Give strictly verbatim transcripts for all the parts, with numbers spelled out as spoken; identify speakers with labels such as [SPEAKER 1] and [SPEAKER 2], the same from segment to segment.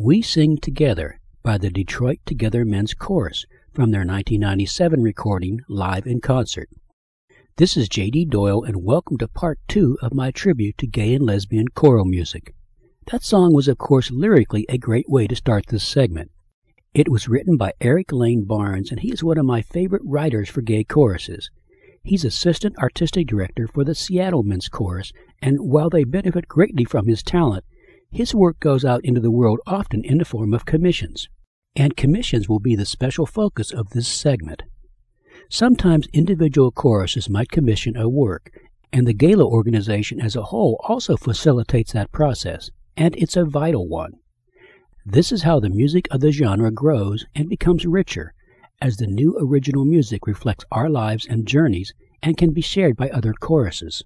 [SPEAKER 1] We Sing Together by the Detroit Together Men's Chorus from their nineteen ninety-seven recording Live in Concert. This is J D Doyle, and welcome to part two of my tribute to gay and lesbian choral music. That song was, of course, lyrically a great way to start this segment. It was written by Eric Lane Barnes, and he is one of my favorite writers for gay choruses. He's Assistant Artistic Director for the Seattle Men's Chorus, and while they benefit greatly from his talent, his work goes out into the world often in the form of commissions. And commissions will be the special focus of this segment. Sometimes individual choruses might commission a work, and the gala organization as a whole also facilitates that process, and it's a vital one. This is how the music of the genre grows and becomes richer, as the new original music reflects our lives and journeys and can be shared by other choruses.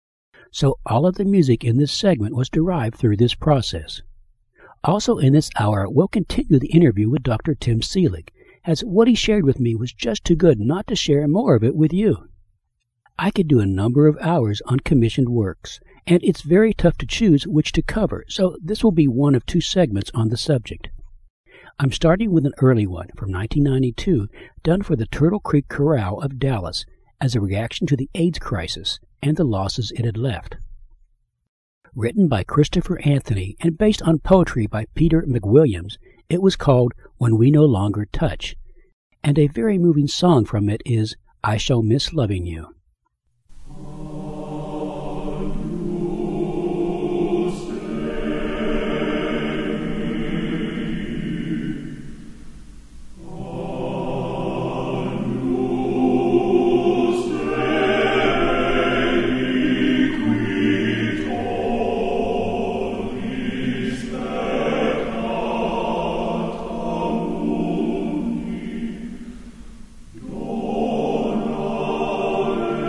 [SPEAKER 1] So all of the music in this segment was derived through this process. Also in this hour, we'll continue the interview with Doctor Tim Seelig, as what he shared with me was just too good not to share more of it with you. I could do a number of hours on commissioned works, and it's very tough to choose which to cover, so this will be one of two segments on the subject. I'm starting with an early one from nineteen ninety-two, done for the Turtle Creek Chorale of Dallas as a reaction to the AIDS crisis and the losses it had left. Written by Christopher Anthony and based on poetry by Peter McWilliams, it was called When We No Longer Touch, and a very moving song from it is I Shall Miss Loving You.
[SPEAKER 2] Oh,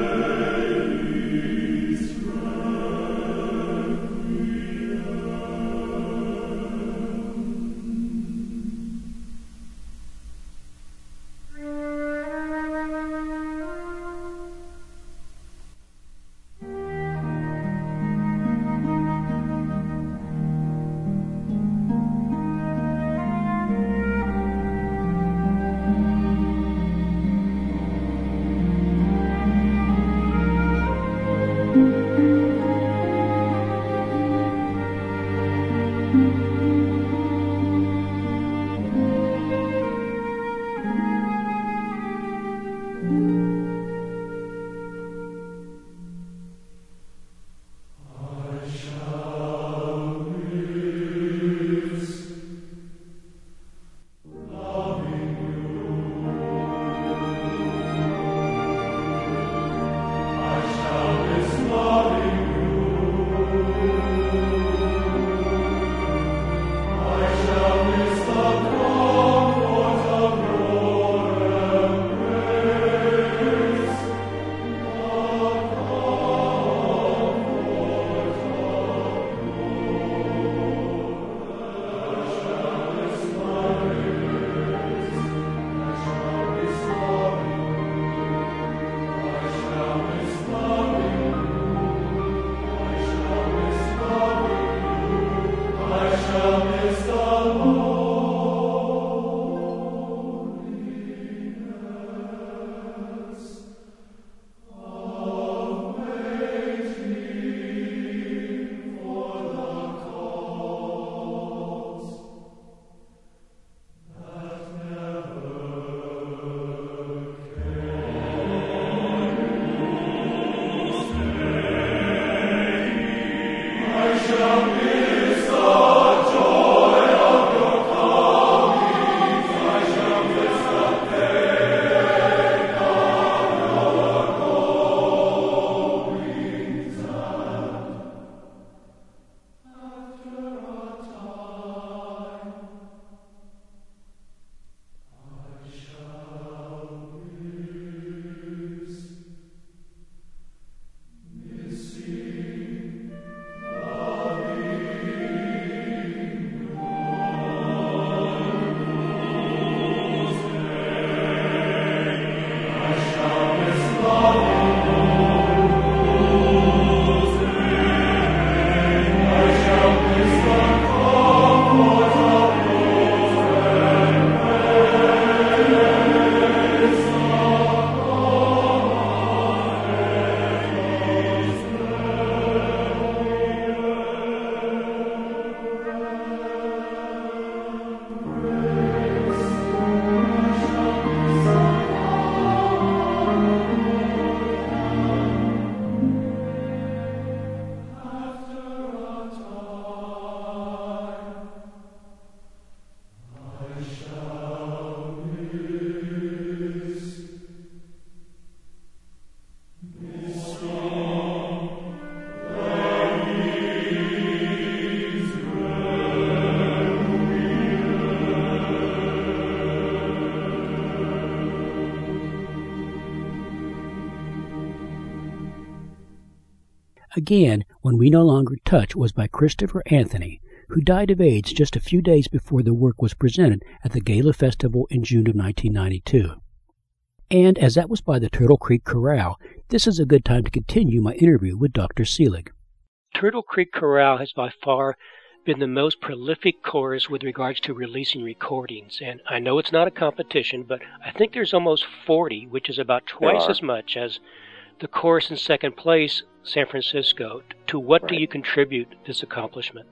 [SPEAKER 1] Again, When We No Longer Touch was by Christopher Anthony, who died of AIDS just a few days before the work was presented at the Gala Festival in June of nineteen ninety-two. And as that was by the Turtle Creek Chorale, this is a good time to continue my interview with Doctor Seelig. Turtle Creek Chorale has by far been the most prolific chorus with regards to releasing recordings. And I know it's not a competition, but I think there's almost forty, which is about twice as much as the chorus in second place, San Francisco. To what right. do you contribute this accomplishment?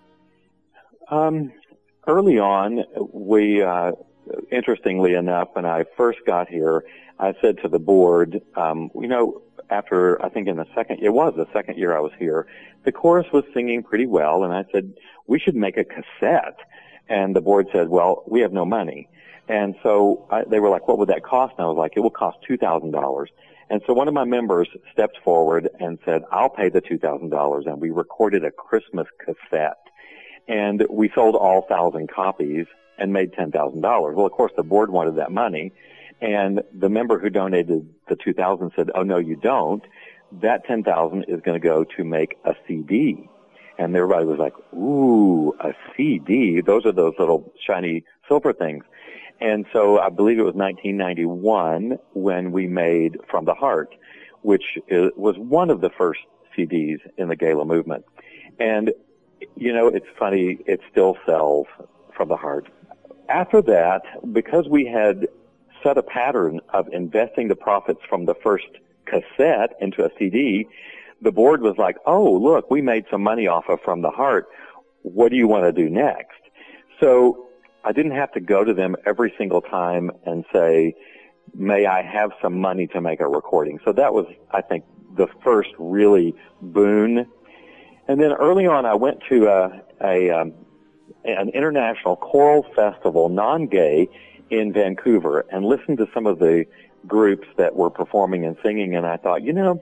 [SPEAKER 2] Um, early on, we, uh, interestingly enough, when I first got here, I said to the board, um, you know, after, I think in the second, it was the second year I was here, the chorus was singing pretty well, and I said, we should make a cassette. And the board said, well, we have no money. And so I, they were like, what would that cost? And I was like, it will cost two thousand dollars. And so one of my members stepped forward and said, I'll pay the two thousand dollars. And we recorded a Christmas cassette. And we sold all one thousand copies and made ten thousand dollars. Well, of course, the board wanted that money. And the member who donated the two thousand dollars said, oh, no, you don't. That ten thousand dollars is going to go to make a C D. And everybody was like, ooh, a C D. Those are those little shiny silver things. And so I believe it was nineteen ninety-one when we made From the Heart, which is, was one of the first C Ds in the Gala movement. And, you know, it's funny, it still sells, From the Heart. After that, because we had set a pattern of investing the profits from the first cassette into a C D, the board was like, oh, look, we made some money off of From the Heart. What do you want to do next? So I didn't have to go to them every single time and say, may I have some money to make a recording? So that was, I think, the first really boon. And then early on, I went to a, a um, an international choral festival, non-gay, in Vancouver, and listened to some of the groups that were performing and singing, and I thought, you know,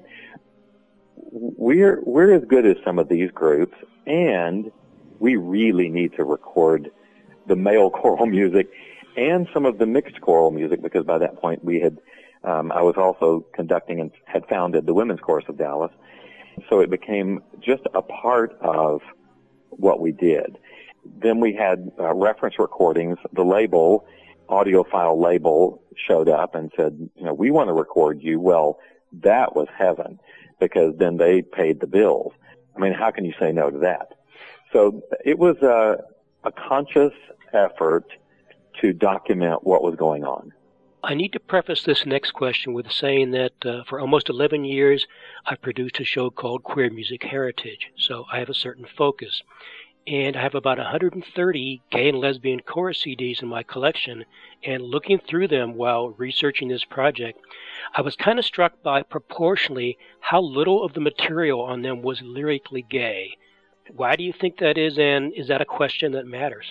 [SPEAKER 2] we're we're as good as some of these groups, and we really need to record the male choral music and some of the mixed choral music, because by that point we had, um, I was also conducting and had founded the Women's Chorus of Dallas, so it became just a part of what we did. Then we had uh, reference recordings. The label, audiophile label, showed up and said, you know, we want to record you. Well, that was heaven, because then they paid the bills. I mean, how can you say no to that? So it was a, a conscious effort to document what was going on.
[SPEAKER 1] I need to preface this next question with saying that uh, for almost eleven years, I've produced a show called Queer Music Heritage, so I have a certain focus. And I have about one hundred thirty gay and lesbian chorus C Ds in my collection, and looking through them while researching this project, I was kind of struck by proportionally how little of the material on them was lyrically gay. Why do you think that is, and is that a question that matters?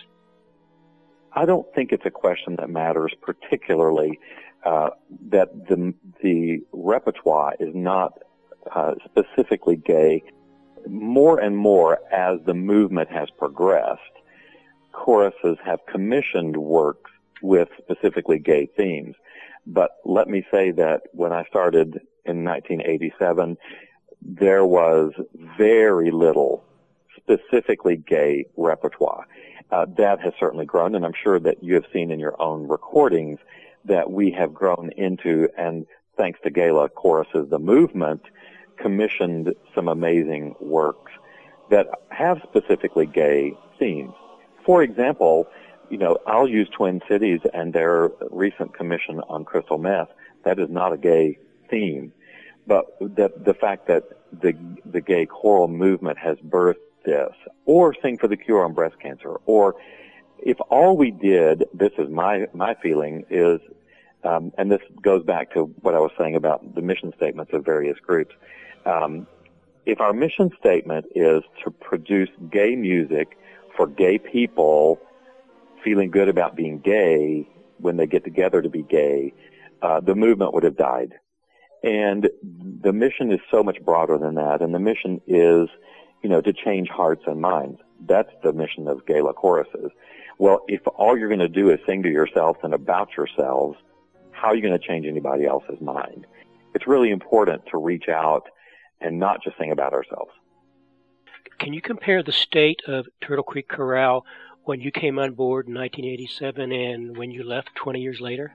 [SPEAKER 2] I don't think it's a question that matters particularly, uh, that the, the repertoire is not uh, specifically gay. More and more, as the movement has progressed, choruses have commissioned works with specifically gay themes. But let me say that when I started in nineteen eighty-seven, there was very little specifically gay repertoire. Uh, that has certainly grown, and I'm sure that you have seen in your own recordings that we have grown into, and thanks to Gala Choruses, the movement commissioned some amazing works that have specifically gay themes. For example, you know, I'll use Twin Cities and their recent commission on crystal meth. That is not a gay theme, but the, the fact that the, the gay choral movement has birthed this, or Sing for the Cure on breast cancer, or if all we did, this is my, my feeling, is, um, and this goes back to what I was saying about the mission statements of various groups, um, if our mission statement is to produce gay music for gay people feeling good about being gay when they get together to be gay, uh, the movement would have died. And the mission is so much broader than that, and the mission is, you know, to change hearts and minds. That's the mission of Gala Choruses. Well, if all you're going to do is sing to yourself and about yourselves, how are you going to change anybody else's mind? It's really important to reach out and not just sing about ourselves.
[SPEAKER 3] Can you compare the state of Turtle Creek Chorale when you came on board in nineteen eighty-seven and when you left twenty years later?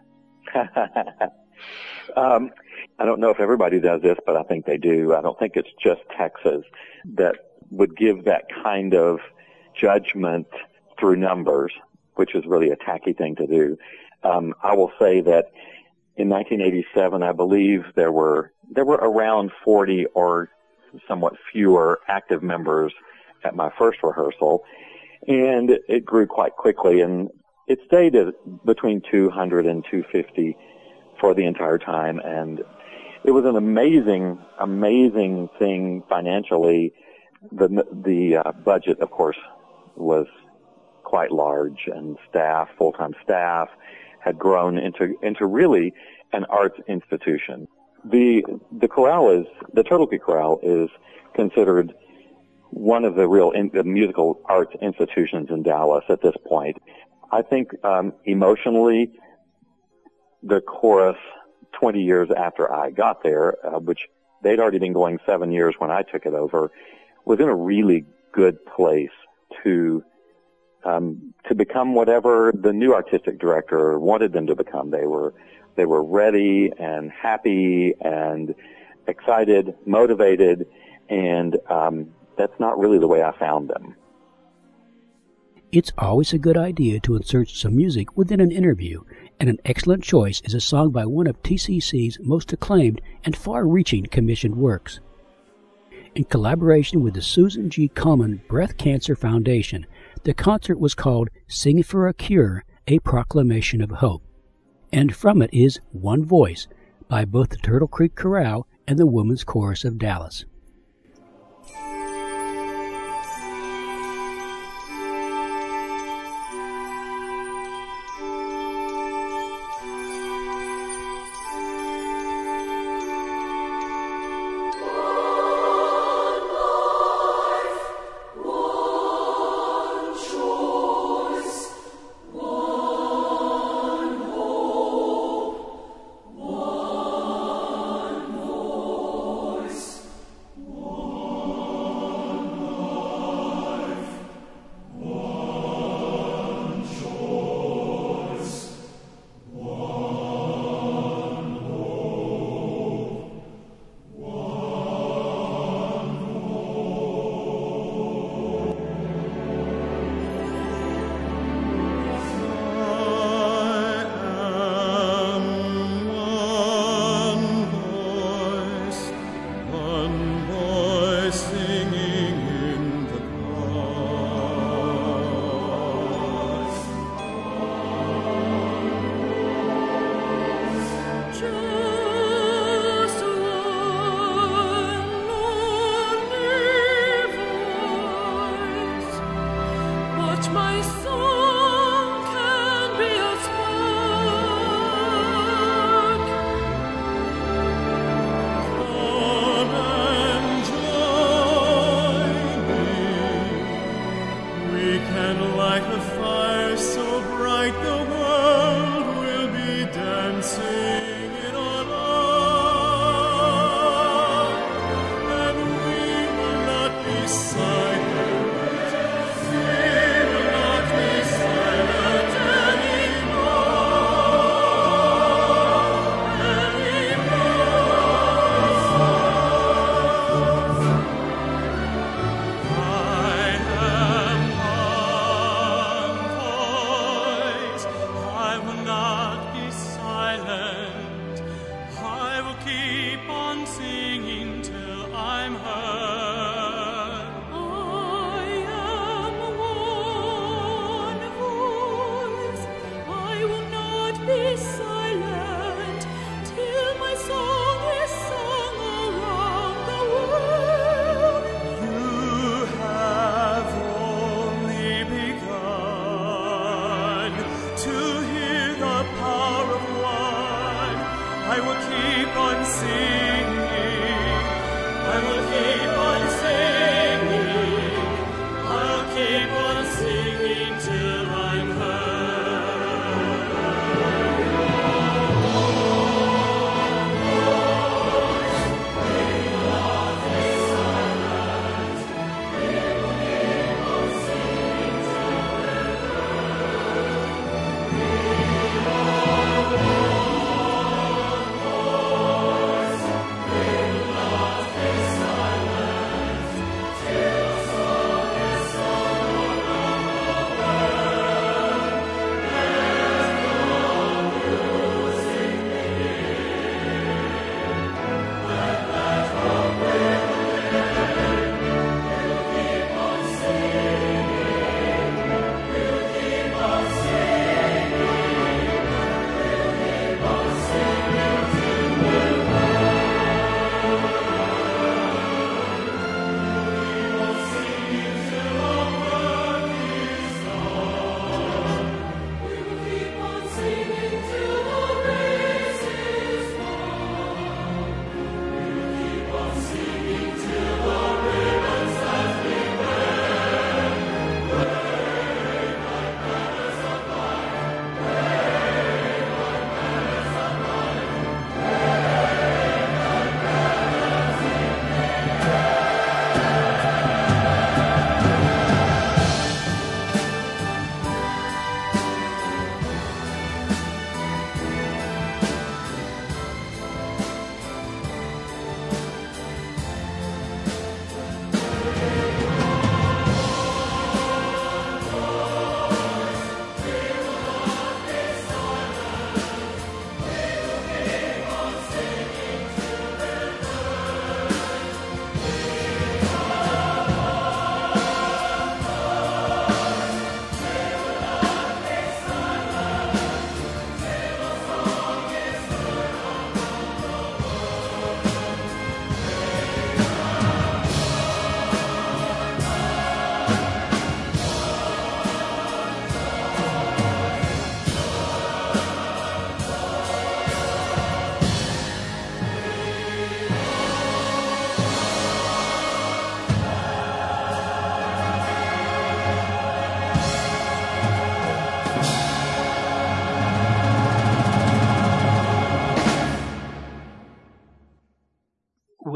[SPEAKER 2] um, I don't know if everybody does this, but I think they do. I don't think it's just Texas that would give that kind of judgment through numbers, which is really a tacky thing to do. Um, I will say that in nineteen eighty-seven, I believe there were there were around forty or somewhat fewer active members at my first rehearsal, and it grew quite quickly, and it stayed at between two hundred and two hundred fifty for the entire time, and it was an amazing, amazing thing financially. The the uh, budget, of course, was quite large, and staff, full-time staff, had grown into into really an arts institution. The the chorale is the Turtle Creek Chorale is considered one of the real in, the musical arts institutions in Dallas at this point. I think um, emotionally, the chorus, twenty years after I got there, uh, which they'd already been going seven years when I took it over, was in a really good place to um, to become whatever the new artistic director wanted them to become. They were they were ready and happy and excited, motivated, and um, that's not really the way I found them.
[SPEAKER 1] It's always a good idea to insert some music within an interview, and an excellent choice is a song by one of T C C's most acclaimed and far-reaching commissioned works. In collaboration with the Susan G. Komen Breast Cancer Foundation, the concert was called Sing for a Cure, A Proclamation of Hope. And from it is One Voice by both the Turtle Creek Chorale and the Women's Chorus of Dallas.
[SPEAKER 4] We will not be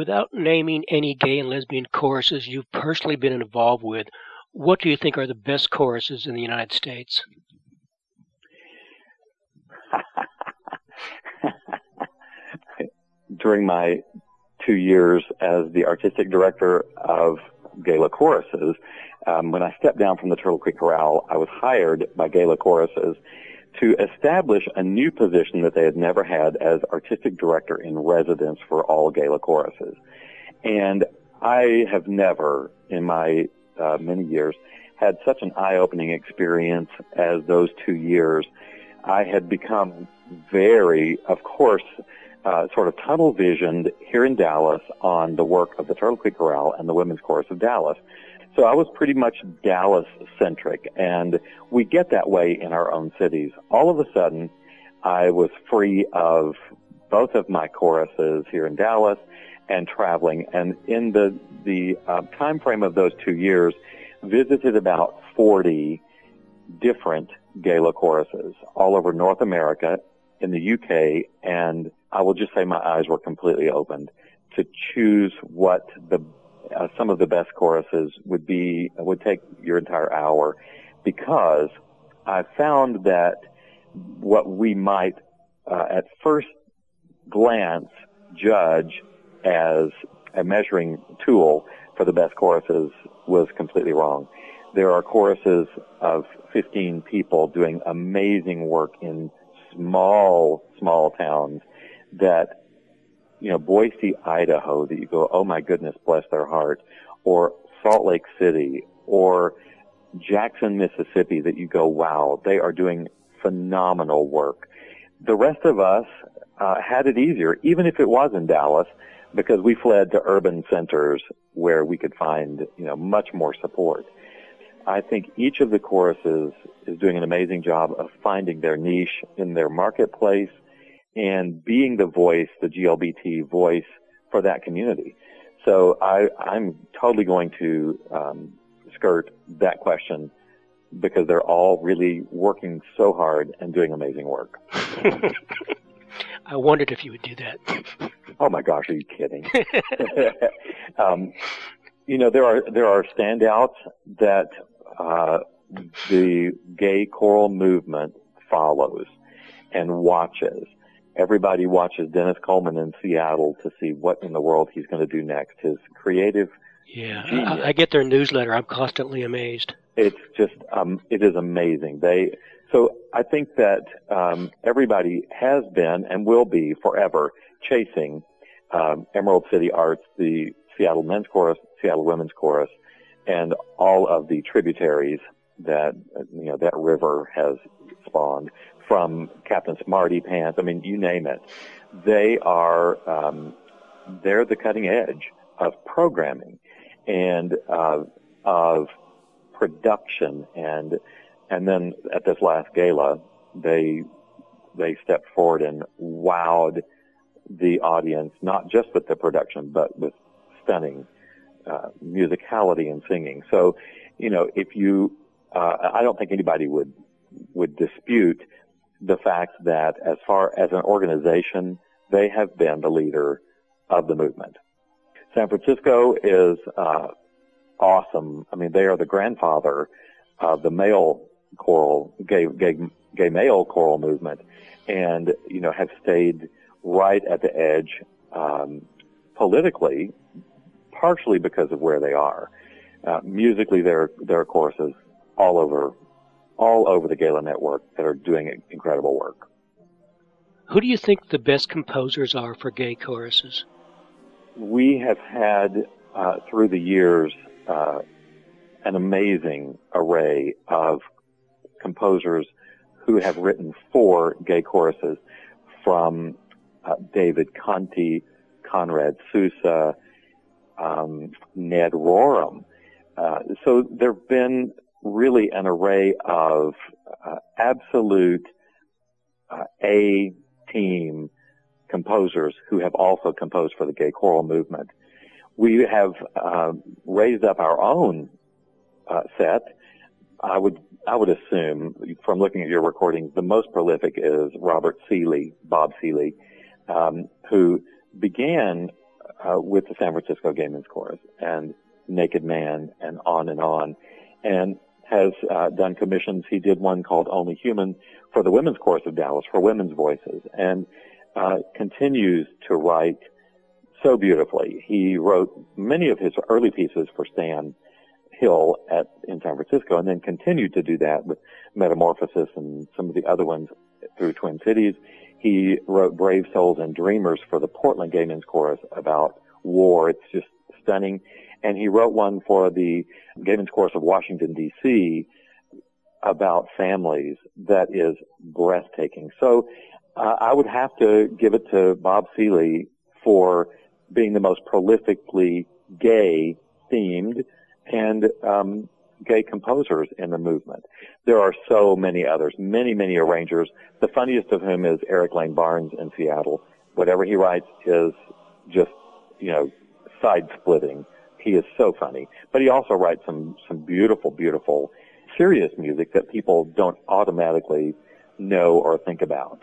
[SPEAKER 3] Without naming any gay and lesbian choruses you've personally been involved with, what do you think are the best choruses in the United States?
[SPEAKER 2] During my two years as the artistic director of Gala Choruses, um, when I stepped down from the Turtle Creek Chorale, I was hired by Gala Choruses to establish a new position that they had never had as artistic director in residence for all Gala Choruses. And I have never, in my uh, many years, had such an eye-opening experience as those two years. I had become very, of course, uh, sort of tunnel-visioned here in Dallas on the work of the Turtle Creek Chorale and the Women's Chorus of Dallas. So I was pretty much Dallas-centric, and we get that way in our own cities. All of a sudden, I was free of both of my choruses here in Dallas and traveling, and in the the uh, time frame of those two years, visited about forty different Gala choruses all over North America, in the U K, and I will just say my eyes were completely opened to choose what the Uh, some of the best choruses would be, would take your entire hour, because I found that what we might uh, at first glance judge as a measuring tool for the best choruses was completely wrong. There are choruses of fifteen people doing amazing work in small, small towns that, you know, Boise, Idaho, that you go, oh my goodness, bless their heart, or Salt Lake City, or Jackson, Mississippi, that you go, wow, they are doing phenomenal work. The rest of us uh, had it easier, even if it was in Dallas, because we fled to urban centers where we could find, you know, much more support. I think each of the choruses is doing an amazing job of finding their niche in their marketplace and being the voice, the G L B T voice for that community. So I, I'm totally going to um, skirt that question, because they're all really working so hard and doing amazing work.
[SPEAKER 3] I wondered if you would do that.
[SPEAKER 2] Oh my gosh, are you kidding? um, you know, there are there are standouts that uh, the gay choral movement follows and watches. Everybody watches Dennis Coleman in Seattle to see what in the world he's going to do next. His creative
[SPEAKER 3] Yeah,
[SPEAKER 2] genius.
[SPEAKER 3] I, I get their newsletter. I'm constantly amazed.
[SPEAKER 2] It's just, um, it is amazing. They, so I think that um, everybody has been and will be forever chasing um, Emerald City Arts, the Seattle Men's Chorus, Seattle Women's Chorus, and all of the tributaries that, you know, that river has spawned, from Captain Smarty Pants. I mean, you name it. They are, um, they're the cutting edge of programming and uh, of production. And and then at this last gala, they they stepped forward and wowed the audience, not just with the production, but with stunning uh, musicality and singing. So, you know, if you, uh, I don't think anybody would would dispute the fact that as far as an organization, they have been the leader of the movement. San Francisco is uh, awesome. I mean, they are the grandfather of the male choral, gay, gay, gay male choral movement, and, you know, have stayed right at the edge um, politically, partially because of where they are. Uh, musically, there, there are choruses all over all over the Gala Network that are doing incredible work.
[SPEAKER 3] Who do you think the best composers are for gay choruses?
[SPEAKER 2] We have had, uh, through the years, uh, an amazing array of composers who have written for gay choruses, from uh, David Conti, Conrad Sousa, um, Ned Rorem. Uh, so there have been really an array of uh, absolute uh, A-team composers who have also composed for the gay choral movement. We have uh, raised up our own uh, set. I would I would assume, from looking at your recordings, the most prolific is Robert Seeley, Bob Seeley, um, who began uh, with the San Francisco Gay Men's Chorus and Naked Man and on and on, and has uh, done commissions. He did one called Only Human for the Women's Chorus of Dallas, for women's voices, and uh, continues to write so beautifully. He wrote many of his early pieces for Stan Hill at in San Francisco, and then continued to do that with Metamorphosis and some of the other ones through Twin Cities. He wrote Brave Souls and Dreamers for the Portland Gay Men's Chorus about war. It's just stunning. And he wrote one for the Gay Men's Chorus of Washington, D C about families that is breathtaking. So uh, I would have to give it to Bob Seeley for being the most prolifically gay themed and um, gay composers in the movement. There are so many others, many, many arrangers, the funniest of whom is Eric Lane Barnes in Seattle. Whatever he writes is just, you know, side-splitting. He is so funny. But he also writes some, some beautiful, beautiful, serious music that people don't automatically know or think about.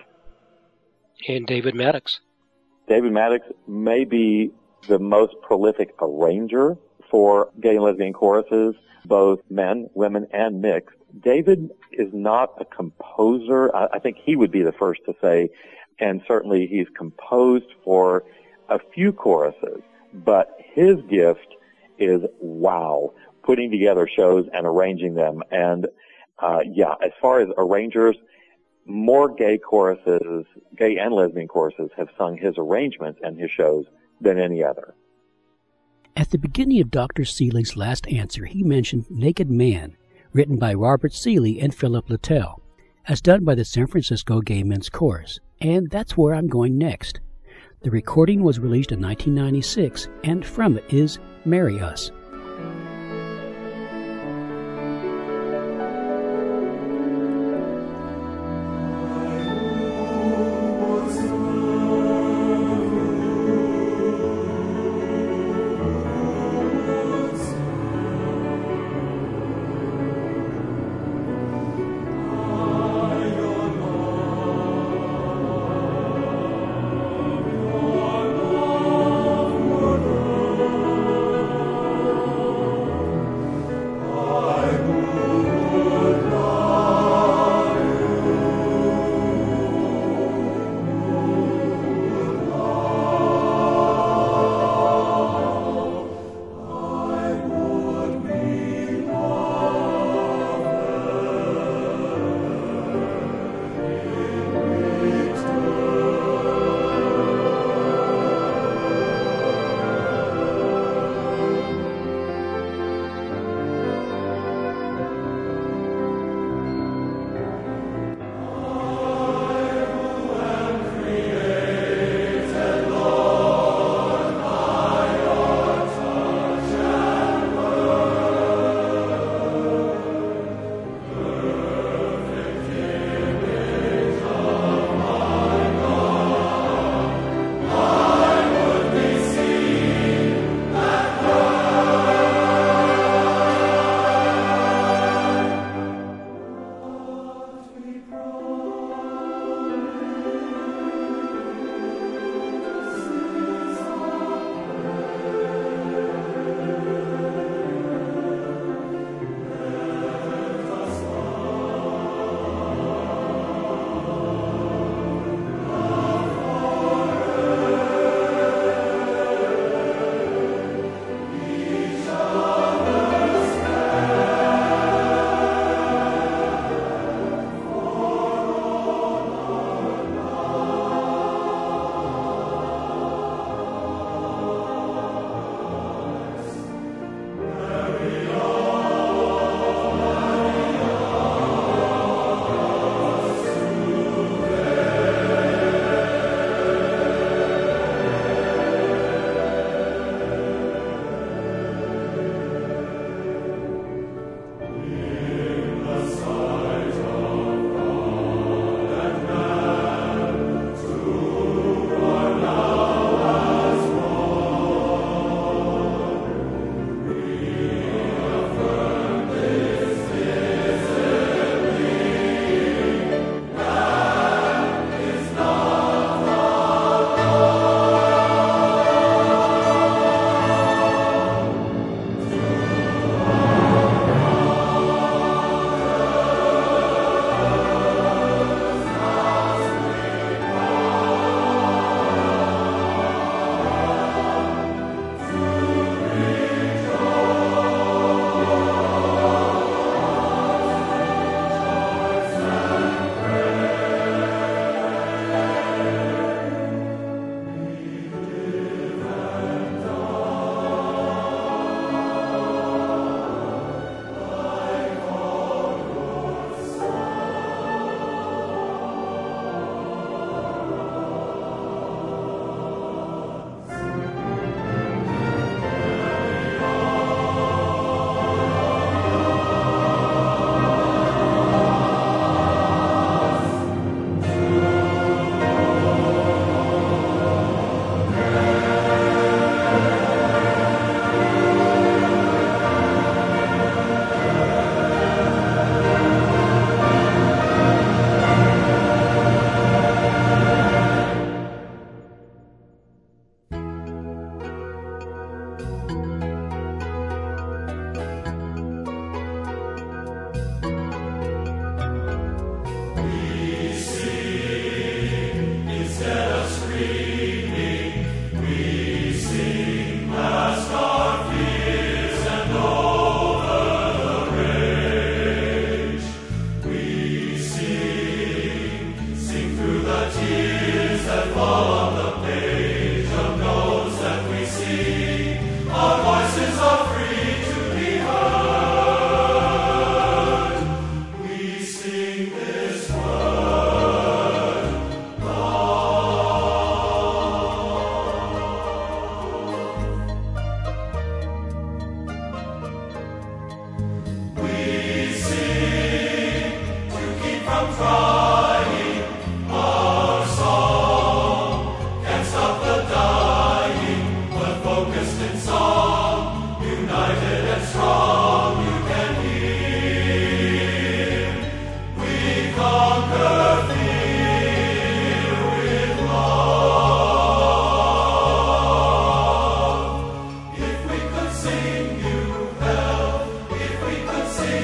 [SPEAKER 3] And David Maddox.
[SPEAKER 2] David Maddox may be the most prolific arranger for gay and lesbian choruses, both men, women, and mixed. David is not a composer. I, I think he would be the first to say, and certainly he's composed for a few choruses, but his gift is wow, putting together shows and arranging them. And uh, yeah, as far as arrangers, more gay choruses, gay and lesbian choruses have sung his arrangements and his shows than any other.
[SPEAKER 1] At the beginning of Doctor Seeley's last answer, he mentioned Naked Man, written by Robert Seeley and Philip Littell, as done by the San Francisco Gay Men's Chorus. And that's where I'm going next. The recording was released in nineteen ninety-six, and from it is Marry Us.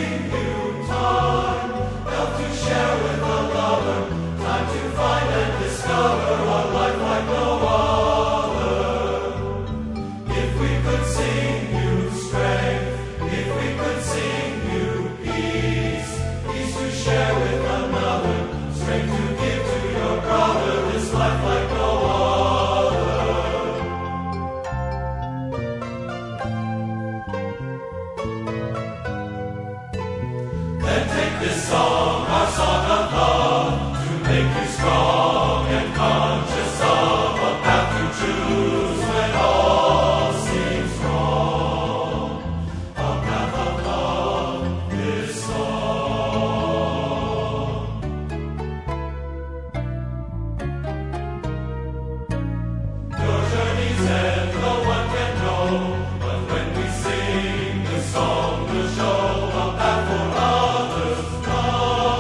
[SPEAKER 4] Song to show a path for others.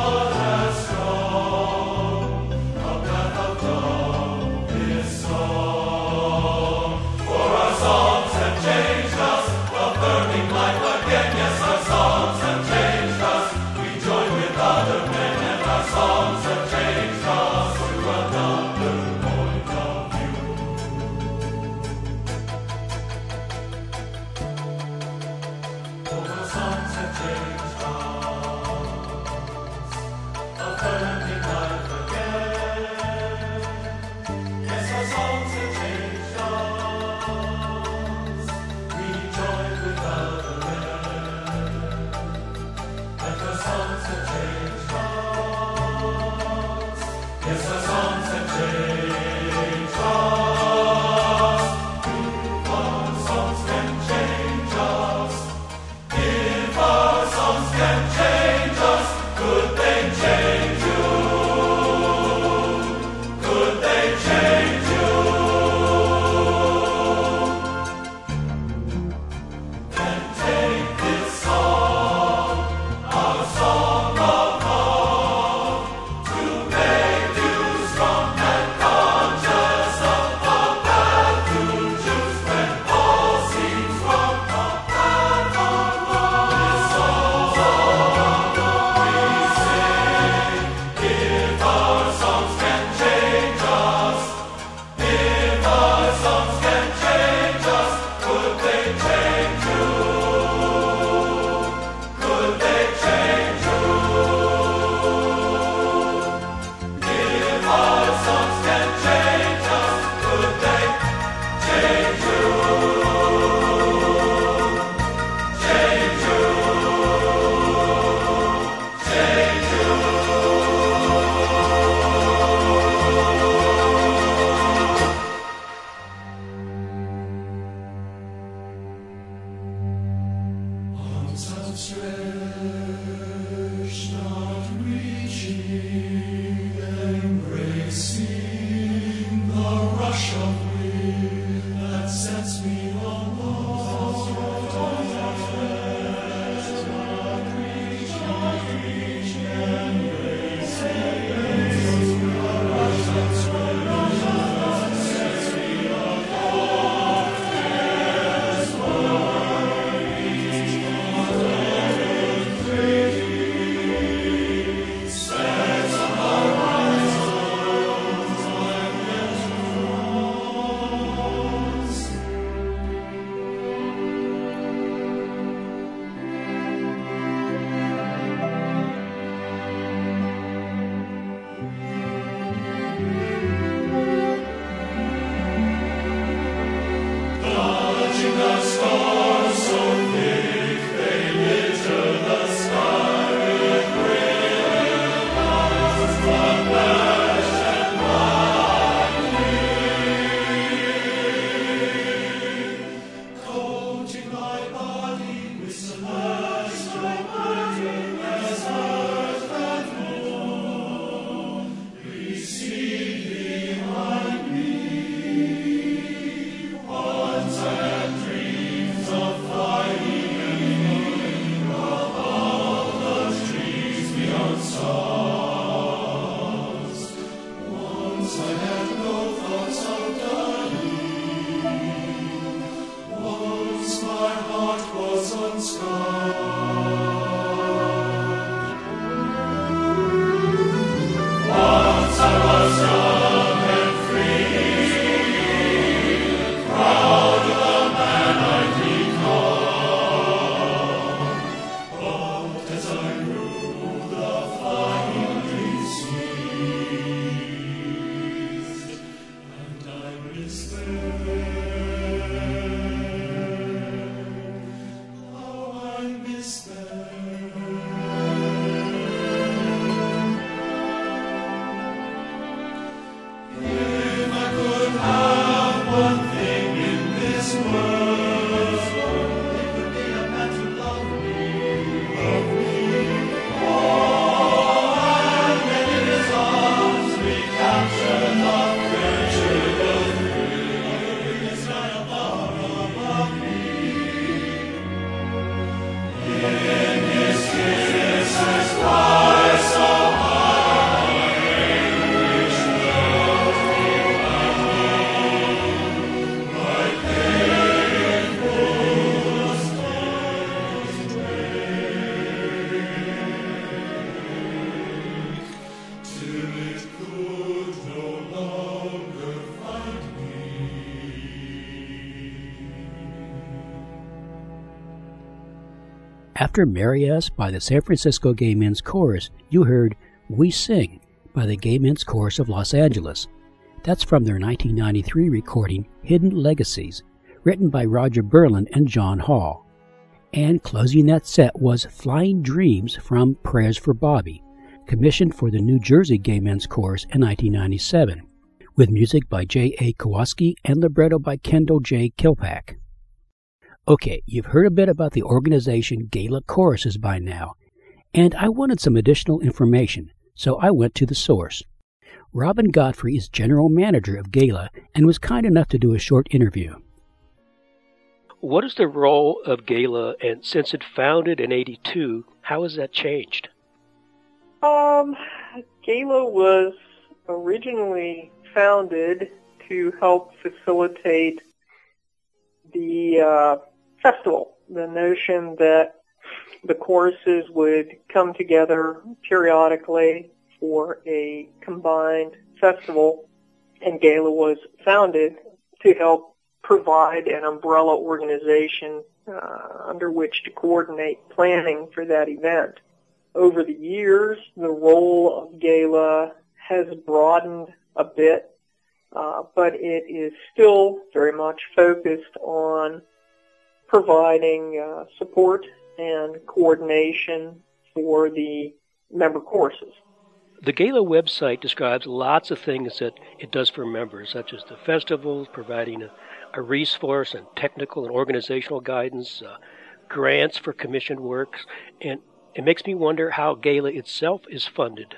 [SPEAKER 1] After Marry Us by the San Francisco Gay Men's Chorus, you heard We Sing by the Gay Men's Chorus of Los Angeles. That's from their nineteen ninety-three recording, Hidden Legacies, written by Roger Berlin and John Hall. And closing that set was Flying Dreams from Prayers for Bobby, commissioned for the New Jersey Gay Men's Chorus in nineteen ninety-seven, with music by J A. Kowalski and libretto by Kendall J. Kilpack. Okay, you've heard a bit about the organization Gala Choruses by now, and I wanted some additional information, so I went to the source. Robin Godfrey is general manager of Gala and was kind enough to do a short interview.
[SPEAKER 3] What is the role of Gala, and since it founded in eighty-two, how has that changed?
[SPEAKER 4] Um, Gala was originally founded to help facilitate the uh, festival, the notion that the choruses would come together periodically for a combined festival, and Gala was founded to help provide an umbrella organization uh, under which to coordinate planning for that event. Over the years, the role of Gala has broadened a bit, uh, but it is still very much focused on providing uh, support and coordination for the member choruses.
[SPEAKER 3] The Gala website describes lots of things that it does for members, such as the festivals, providing a, a resource and technical and organizational guidance, uh, grants for commissioned works, and it makes me wonder how Gala itself is funded.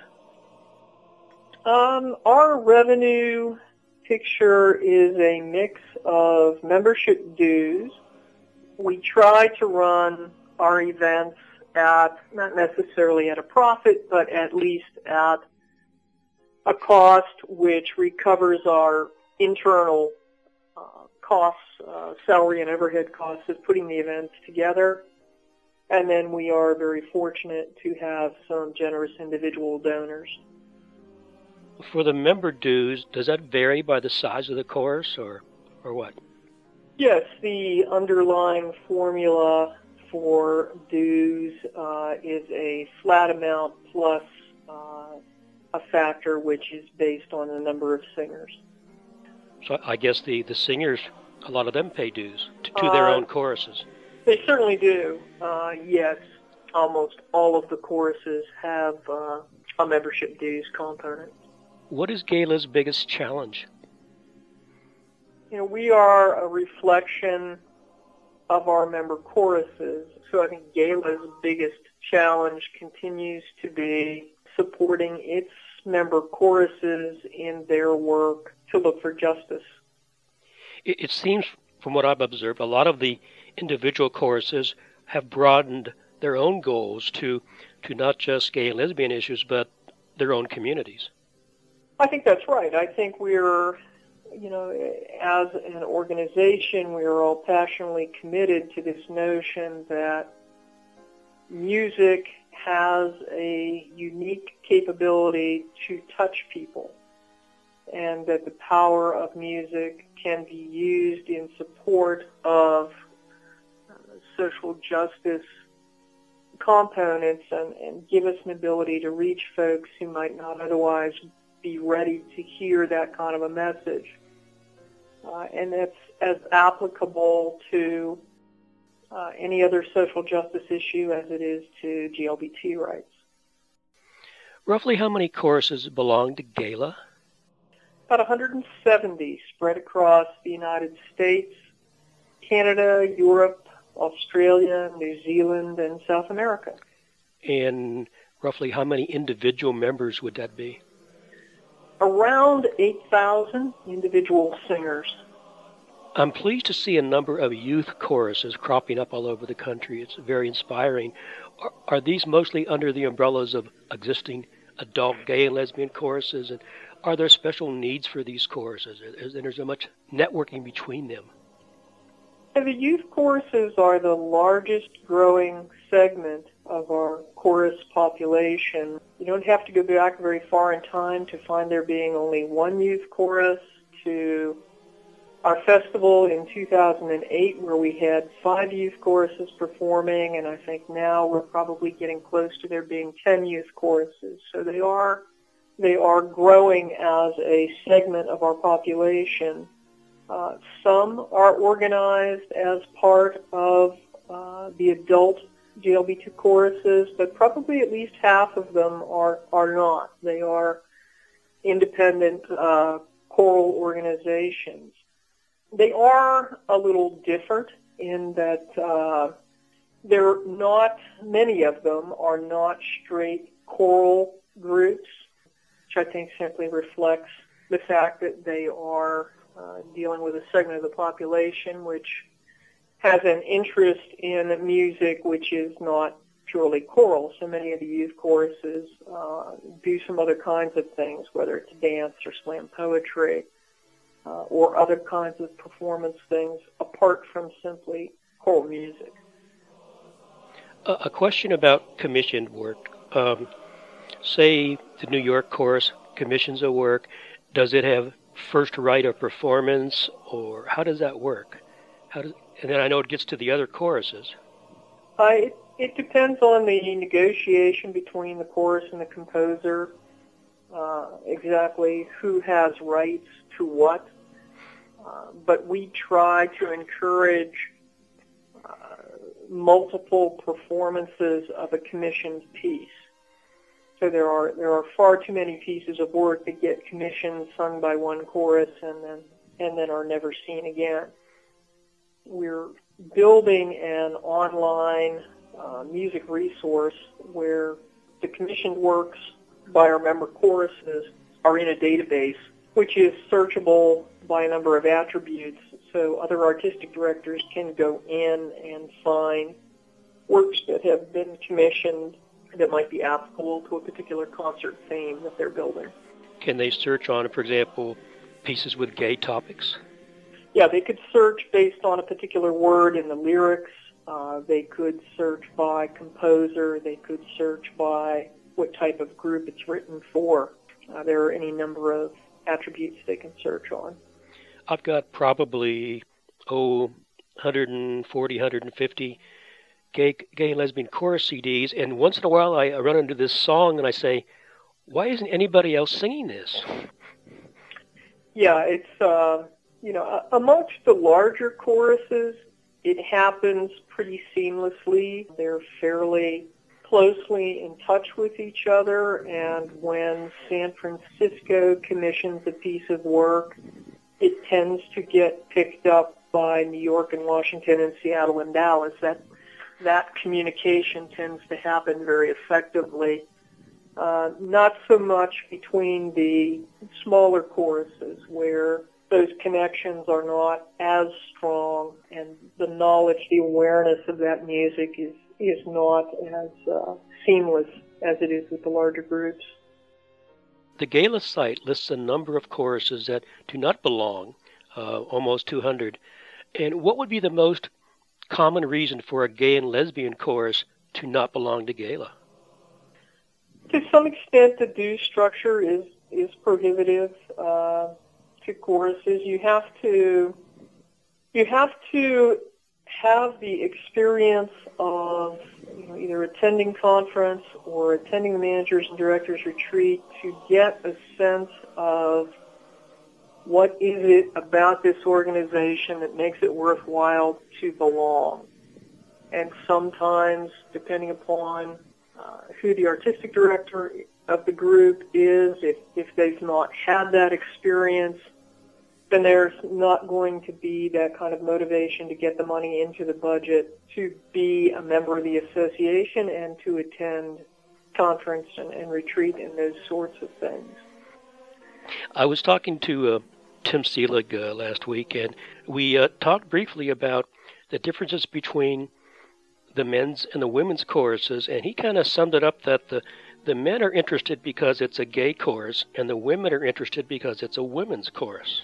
[SPEAKER 4] Um, our revenue picture is a mix of membership dues. We try to run our events at, not necessarily at a profit, but at least at a cost which recovers our internal uh, costs, uh, salary and overhead costs of putting the events together. And then we are very fortunate to have some generous individual donors.
[SPEAKER 3] For the member dues, does that vary by the size of the chorus, or, or what?
[SPEAKER 4] Yes, the underlying formula for dues uh, is a flat amount plus uh, a factor which is based on the number of singers.
[SPEAKER 3] So I guess the, the singers, a lot of them pay dues to, to their
[SPEAKER 4] uh,
[SPEAKER 3] own choruses.
[SPEAKER 4] They certainly do. Uh, yes, almost all of the choruses have uh, a membership dues component.
[SPEAKER 3] What is Gala's biggest challenge?
[SPEAKER 4] You know, we are a reflection of our member choruses, so I think Gala's biggest challenge continues to be supporting its member choruses in their work to look for justice.
[SPEAKER 3] It, it seems, from what I've observed, a lot of the individual choruses have broadened their own goals to, to not just gay and lesbian issues, but their own communities.
[SPEAKER 4] I think that's right. I think we're, you know, as an organization, we are all passionately committed to this notion that music has a unique capability to touch people, and that the power of music can be used in support of uh, social justice components and, and give us an ability to reach folks who might not otherwise be ready to hear that kind of a message. Uh, and that's as applicable to uh, any other social justice issue as it is to G L B T rights.
[SPEAKER 3] Roughly how many choruses belong to Gala?
[SPEAKER 4] About one hundred seventy spread across the United States, Canada, Europe, Australia, New Zealand, and South America.
[SPEAKER 3] And roughly how many individual members would that be?
[SPEAKER 4] Around eight thousand individual singers.
[SPEAKER 3] I'm pleased to see a number of youth choruses cropping up all over the country. It's very inspiring. Are, are these mostly under the umbrellas of existing adult gay and lesbian choruses? And are there special needs for these choruses? Is, is there much networking between them?
[SPEAKER 4] The youth choruses are the largest growing segment of our chorus population. You don't have to go back very far in time to find there being only one youth chorus to our festival in two thousand eight where we had five youth choruses performing, and I think now we're probably getting close to there being ten youth choruses. So they are they are growing as a segment of our population. Uh, some are organized as part of uh, the adult G L B two choruses, but probably at least half of them are, are not. They are independent uh, choral organizations. They are a little different in that uh, they're not, many of them are not straight choral groups, which I think simply reflects the fact that they are uh, dealing with a segment of the population which has an interest in music which is not purely choral. So many of the youth choruses uh, do some other kinds of things, whether it's dance or slam poetry uh, or other kinds of performance things apart from simply choral music.
[SPEAKER 3] Uh, a question about commissioned work. Um, say the New York Chorus commissions a work. Does it have first right of performance, or how does that work? How does, and then I know it gets to the other choruses.
[SPEAKER 4] Uh, it, it depends on the negotiation between the chorus and the composer, uh, exactly who has rights to what. Uh, but we try to encourage uh, multiple performances of a commissioned piece. So there are there are far too many pieces of work that get commissioned, sung by one chorus, and then and then are never seen again. We're building an online uh, music resource where the commissioned works by our member choruses are in a database, which is searchable by a number of attributes, so other artistic directors can go in and find works that have been commissioned that might be applicable to a particular concert theme that they're building.
[SPEAKER 3] Can they search on, for example, pieces with gay topics?
[SPEAKER 4] Yeah, they could search based on a particular word in the lyrics. Uh, they could search by composer. They could search by what type of group it's written for. Uh, there are any number of attributes they can search on.
[SPEAKER 3] I've got probably, oh, one hundred forty, one hundred fifty gay, gay and lesbian chorus C Ds, and once in a while I run into this song and I say, why isn't anybody else singing this?
[SPEAKER 4] Yeah, it's, uh, you know, amongst the larger choruses, it happens pretty seamlessly. They're fairly closely in touch with each other, and when San Francisco commissions a piece of work, it tends to get picked up by New York and Washington and Seattle and Dallas. That that communication tends to happen very effectively. Uh, not so much between the smaller choruses where those connections are not as strong and the knowledge, the awareness of that music is, is not as uh, seamless as it is with the larger groups.
[SPEAKER 3] The Gala site lists a number of choruses that do not belong, uh, almost two hundred. And what would be the most common reason for a gay and lesbian chorus to not belong to Gala?
[SPEAKER 4] To some extent, the due structure is, is prohibitive uh, to choruses. You have to you have to have the experience of you know, either attending conference or attending the managers and directors retreat to get a sense of what is it about this organization that makes it worthwhile to belong. And sometimes, depending upon uh, who the artistic director of the group is, if, if they've not had that experience, then there's not going to be that kind of motivation to get the money into the budget to be a member of the association and to attend conference and, and retreat and those sorts of things.
[SPEAKER 3] I was talking to uh, Tim Seelig uh, last week, and we uh, talked briefly about the differences between the men's and the women's choruses, and he kind of summed it up that the, the men are interested because it's a gay chorus, and the women are interested because it's a women's chorus.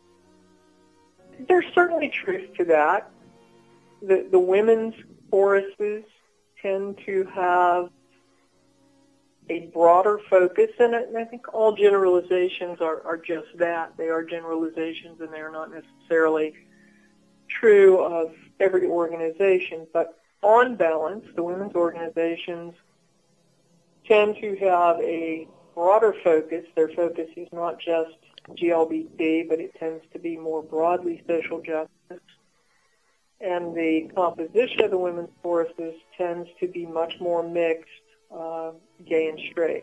[SPEAKER 4] There's certainly truth to that. The, the women's choruses tend to have a broader focus, and I, and I think all generalizations are, are just that. They are generalizations, and they are not necessarily true of every organization. But on balance, the women's organizations tend to have a broader focus. Their focus is not just G L B T, but it tends to be more broadly social justice. And the composition of the women's choruses tends to be much more mixed, uh, gay and straight.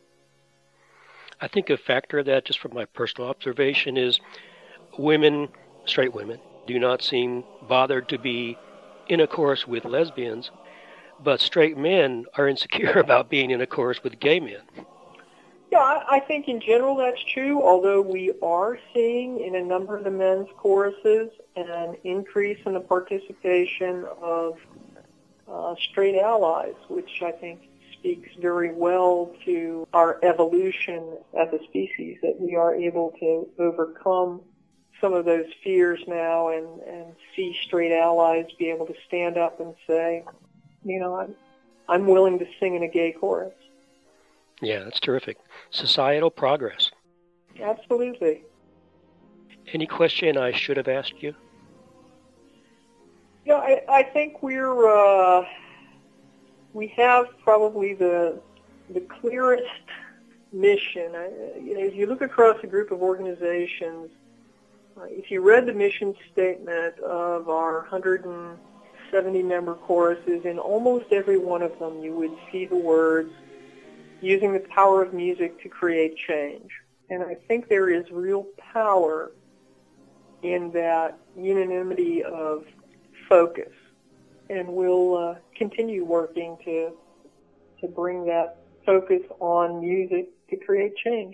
[SPEAKER 3] I think a factor of that, just from my personal observation, is women, straight women, do not seem bothered to be in a chorus with lesbians, but straight men are insecure about being in a chorus with gay men.
[SPEAKER 4] Yeah, I, I think in general that's true, although we are seeing in a number of the men's choruses an increase in the participation of uh, straight allies, which I think speaks very well to our evolution as a species, that we are able to overcome some of those fears now and, and see straight allies be able to stand up and say, you know, I'm, I'm willing to sing in a gay chorus.
[SPEAKER 3] Yeah, that's terrific. Societal progress.
[SPEAKER 4] Absolutely.
[SPEAKER 3] Any question I should have asked you?
[SPEAKER 4] Yeah, I, I think we're uh, we have probably the the clearest mission. I, you know, if you look across a group of organizations, uh, if you read the mission statement of our one hundred seventy member choruses, in almost every one of them you would see the words, using the power of music to create change. And I think there is real power in that unanimity of focus. And we'll uh, continue working to to bring that focus on music to create change.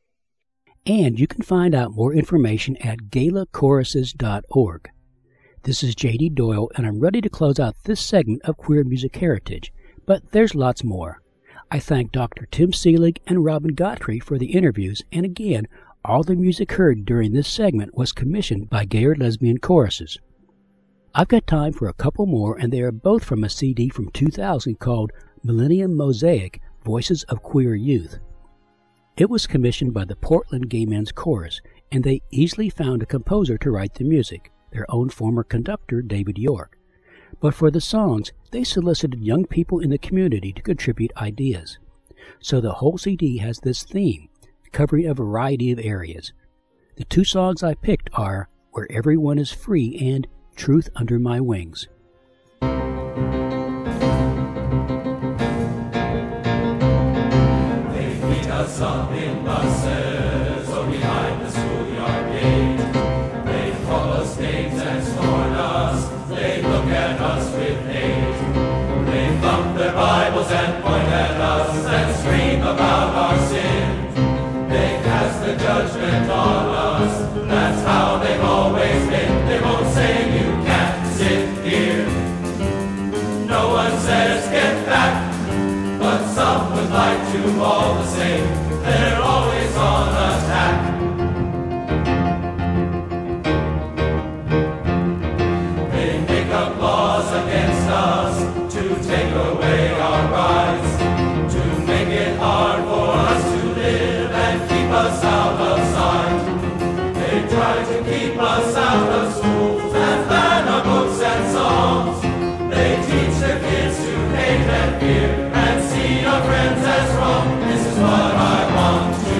[SPEAKER 1] And you can find out more information at gala choruses dot org. This is J D Doyle, and I'm ready to close out this segment of Queer Music Heritage. But there's lots more. I thank Doctor Tim Seelig and Robin Godfrey for the interviews, and again, all the music heard during this segment was commissioned by Gay or Lesbian Choruses. I've got time for a couple more, and they are both from a C D from two thousand called Millennium Mosaic, Voices of Queer Youth. It was commissioned by the Portland Gay Men's Chorus, and they easily found a composer to write the music, their own former conductor, David York. But for the songs, they solicited young people in the community to contribute ideas. So the whole C D has this theme, covering a variety of areas. The two songs I picked are Where Everyone is Free and Truth Under My Wings.
[SPEAKER 5] They beat us up in buses or behind the schoolyard gate. They call us names and scorn us. They look at us with hate. They thump their Bibles and point at us and scream about our sins. They cast the judgment on us. That's how they've always been. They won't say you can't sit here. No one says get back, but some would like to all the same. They're always on attack. They make up laws against us to take away our rights, to make it hard for us to live and keep us out of sight. They try to keep us out of schools and ban our books and songs. They teach their kids to hate and fear and see our friends as wrong. This is what I want to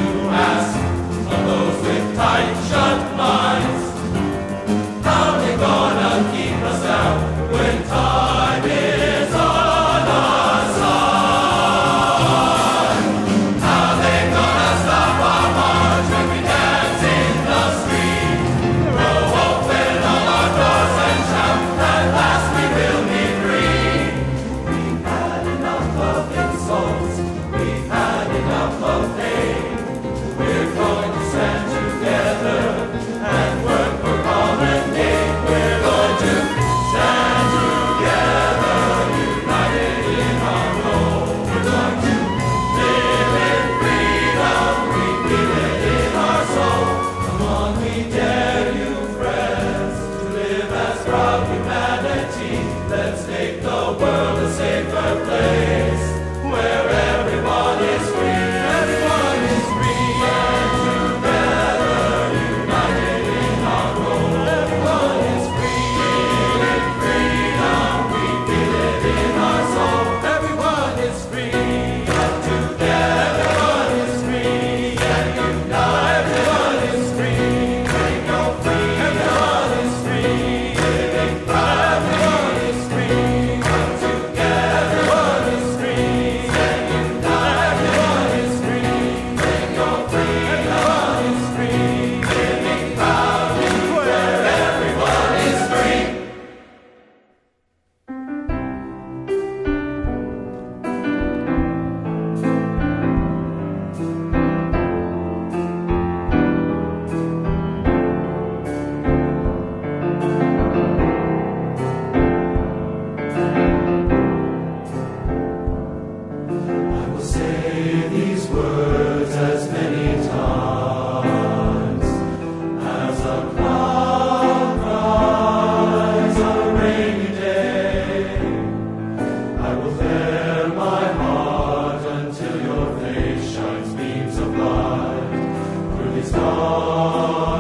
[SPEAKER 5] words as many times as a cloud cries on a rainy day. I will bear my heart until your face shines beams of light through these dark